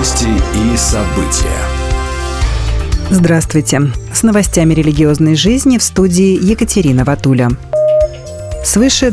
Новости и события. Здравствуйте. С новостями религиозной жизни в студии Екатерина Ватуля. Свыше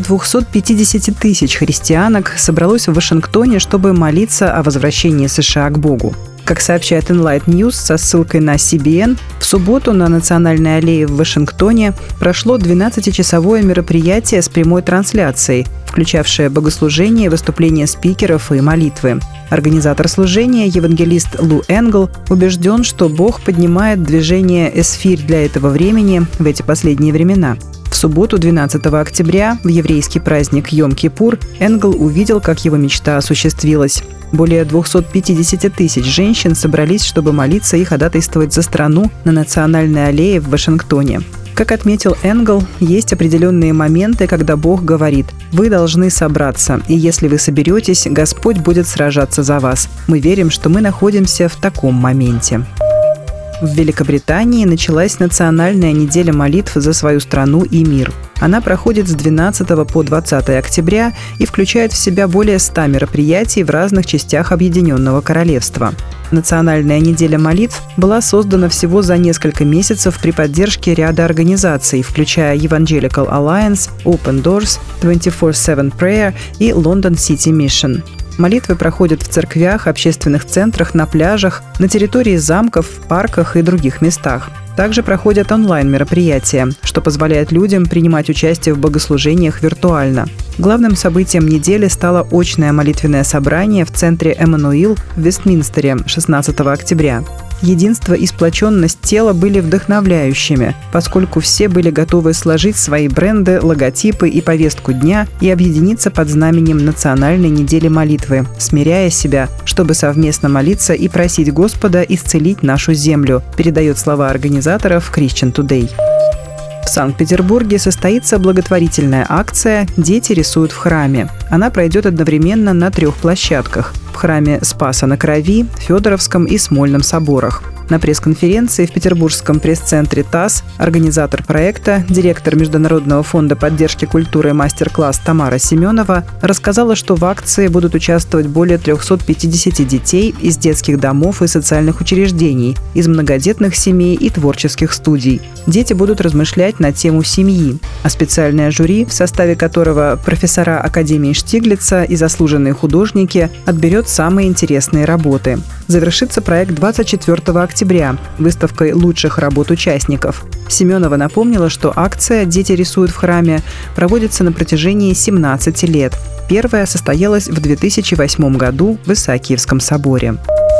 250 тысяч христианок собралось в Вашингтоне, чтобы молиться о возвращении США к Богу. Как сообщает Enlight News со ссылкой на CBN, в субботу на Национальной аллее в Вашингтоне прошло 12-часовое мероприятие с прямой трансляцией, включавшее богослужение, выступления спикеров и молитвы. Организатор служения, евангелист Лу Энгл, убежден, что Бог поднимает движение «Эсфирь» для этого времени в эти последние времена. В субботу, 12 октября, в еврейский праздник Йом-Кипур, Энгл увидел, как его мечта осуществилась. Более 250 тысяч женщин собрались, чтобы молиться и ходатайствовать за страну на Национальной аллее в Вашингтоне. Как отметил Энгл, есть определенные моменты, когда Бог говорит: «Вы должны собраться, и если вы соберетесь, Господь будет сражаться за вас». Мы верим, что мы находимся в таком моменте. В Великобритании началась национальная неделя молитв за свою страну и мир. Она проходит с 12 по 20 октября и включает в себя более 100 мероприятий в разных частях Объединенного Королевства. Национальная неделя молитв была создана всего за несколько месяцев при поддержке ряда организаций, включая Evangelical Alliance, Open Doors, 24/7 Prayer и London City Mission. Молитвы проходят в церквях, общественных центрах, на пляжах, на территории замков, в парках и других местах. Также проходят онлайн-мероприятия, что позволяет людям принимать участие в богослужениях виртуально. Главным событием недели стало очное молитвенное собрание в центре Эммануил в Вестминстере 16 октября. Единство и сплоченность тела были вдохновляющими, поскольку все были готовы сложить свои бренды, логотипы и повестку дня и объединиться под знаменем Национальной недели молитвы, смиряя себя, чтобы совместно молиться и просить Господа исцелить нашу землю, передает слова организаторов Christian Today. В Санкт-Петербурге состоится благотворительная акция «Дети рисуют в храме». Она пройдет одновременно на 3 площадках – в храме Спаса на Крови, Федоровском и Смольном соборах. На пресс-конференции в Петербургском пресс-центре ТАСС организатор проекта, директор Международного фонда поддержки культуры «Мастер-класс» Тамара Семенова рассказала, что в акции будут участвовать более 350 детей из детских домов и социальных учреждений, из многодетных семей и творческих студий. Дети будут размышлять на тему семьи, а специальное жюри, в составе которого профессора Академии Штиглица и заслуженные художники, отберет самые интересные работы. Завершится проект 24 октября выставкой лучших работ участников. Семенова напомнила, что акция «Дети рисуют в храме» проводится на протяжении 17 лет. Первая состоялась в 2008 году в Исаакиевском соборе.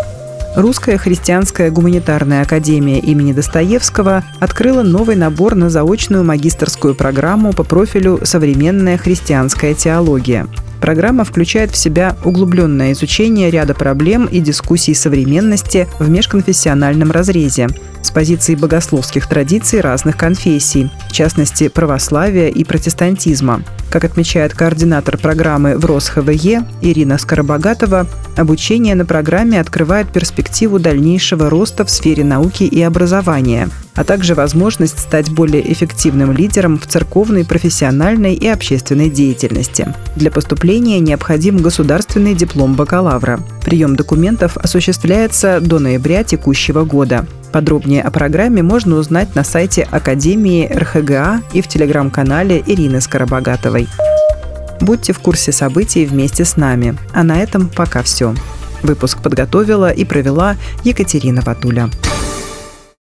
Русская христианская гуманитарная академия имени Достоевского открыла новый набор на заочную магистерскую программу по профилю «Современная христианская теология». Программа включает в себя углубленное изучение ряда проблем и дискуссий современности в межконфессиональном разрезе с позиций богословских традиций разных конфессий, в частности православия и протестантизма. Как отмечает координатор программы в РосХВЕ Ирина Скоробогатова, обучение на программе открывает перспективу дальнейшего роста в сфере науки и образования, а также возможность стать более эффективным лидером в церковной, профессиональной и общественной деятельности. Для поступления необходим государственный диплом бакалавра. Прием документов осуществляется до ноября текущего года. Подробнее о программе можно узнать на сайте Академии РХГА и в телеграм-канале Ирины Скоробогатовой. Будьте в курсе событий вместе с нами. А на этом пока все. Выпуск подготовила и провела Екатерина Ватуля.